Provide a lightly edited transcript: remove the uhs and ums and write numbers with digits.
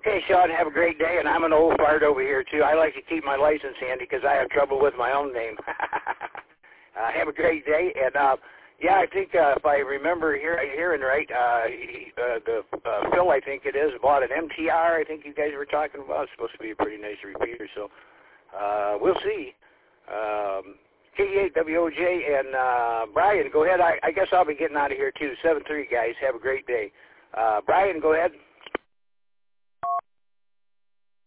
Hey, Sean, have a great day, and I'm an old fart over here, too. I like to keep my license handy because I have trouble with my own name. Have a great day, and yeah, I think if I remember hearing right, Phil, I think it is, bought an MTR. I think you guys were talking about. It's supposed to be a pretty nice repeater, so we'll see. KE8WOJ and Brian, go ahead. I guess I'll be getting out of here too. 7-3, guys. Have a great day. Brian, go ahead.